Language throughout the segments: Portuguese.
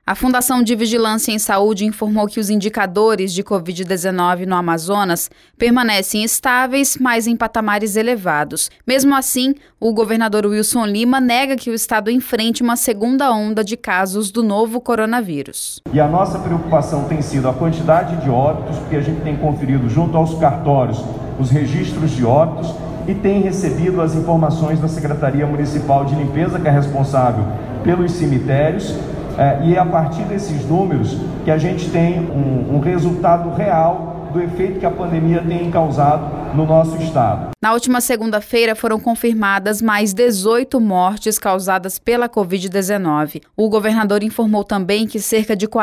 A Fundação de Vigilância em Saúde informou que os indicadores de Covid-19 no Amazonas permanecem estáveis, mas em patamares elevados. Mesmo assim, o governador Wilson Lima nega que o estado enfrente uma segunda onda de casos do novo coronavírus. E a nossa preocupação tem sido a quantidade de óbitos, porque a gente tem conferido junto aos cartórios os registros de óbitos e tem recebido as informações da Secretaria Municipal de Limpeza, que é responsável pelos cemitérios. E é a partir desses números que a gente tem um resultado real do efeito que a pandemia tem causado no nosso estado. Na última segunda-feira foram confirmadas mais 18 mortes causadas pela Covid-19. O governador informou também que cerca de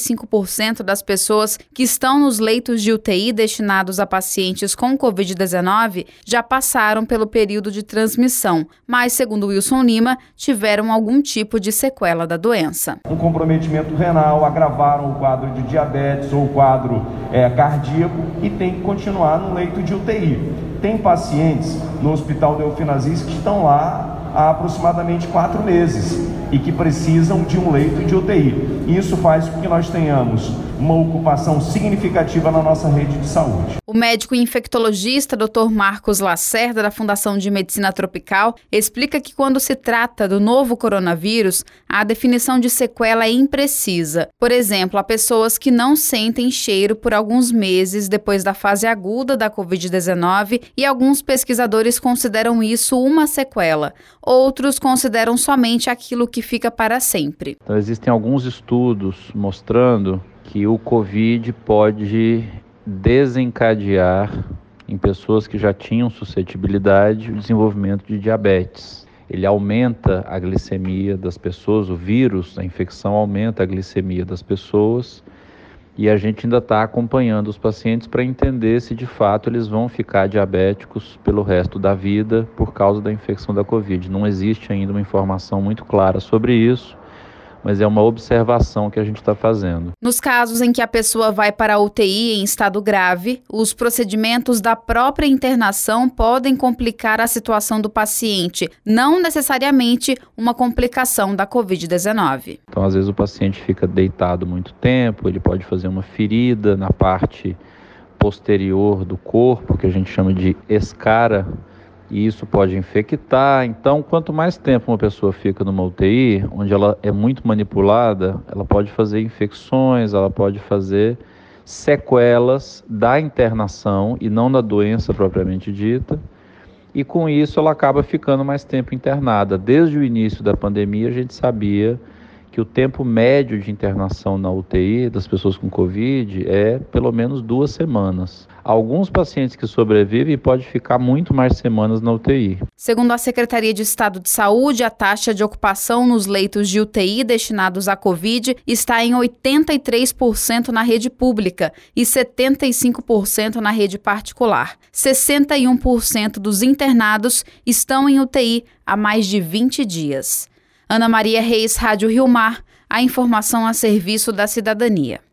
45% das pessoas que estão nos leitos de UTI destinados a pacientes com Covid-19 já passaram pelo período de transmissão, mas, segundo Wilson Lima, tiveram algum tipo de sequela da doença. Um comprometimento renal, agravaram o quadro de diabetes ou o quadro cardíaco e tem que continuar no leito de UTI. Tem pacientes no Hospital Delfim Aziz que estão lá há aproximadamente 4 meses e que precisam de um leito de UTI. Isso faz com que nós tenhamos uma ocupação significativa na nossa rede de saúde. O médico infectologista Dr. Marcos Lacerda, da Fundação de Medicina Tropical, explica que quando se trata do novo coronavírus, a definição de sequela é imprecisa. Por exemplo, há pessoas que não sentem cheiro por alguns meses depois da fase aguda da Covid-19 e alguns pesquisadores consideram isso uma sequela. Outros consideram somente aquilo que fica para sempre. Então, existem alguns estudos mostrando que o Covid pode desencadear em pessoas que já tinham suscetibilidade o desenvolvimento de diabetes. Ele aumenta a glicemia das pessoas, o vírus, a infecção aumenta a glicemia das pessoas e a gente ainda está acompanhando os pacientes para entender se de fato eles vão ficar diabéticos pelo resto da vida por causa da infecção da Covid. Não existe ainda uma informação muito clara sobre isso, mas é uma observação que a gente está fazendo. Nos casos em que a pessoa vai para a UTI em estado grave, os procedimentos da própria internação podem complicar a situação do paciente, não necessariamente uma complicação da Covid-19. Então, às vezes o paciente fica deitado muito tempo, ele pode fazer uma ferida na parte posterior do corpo, que a gente chama de escara, e isso pode infectar. Então, quanto mais tempo uma pessoa fica numa UTI, onde ela é muito manipulada, ela pode fazer infecções, ela pode fazer sequelas da internação e não da doença propriamente dita. E com isso ela acaba ficando mais tempo internada. Desde o início da pandemia a gente sabia que o tempo médio de internação na UTI das pessoas com Covid é pelo menos 2 semanas. Alguns pacientes que sobrevivem podem ficar muito mais semanas na UTI. Segundo a Secretaria de Estado de Saúde, a taxa de ocupação nos leitos de UTI destinados à Covid está em 83% na rede pública e 75% na rede particular. 61% dos internados estão em UTI há mais de 20 dias. Ana Maria Reis, Rádio Rio Mar, a informação a serviço da cidadania.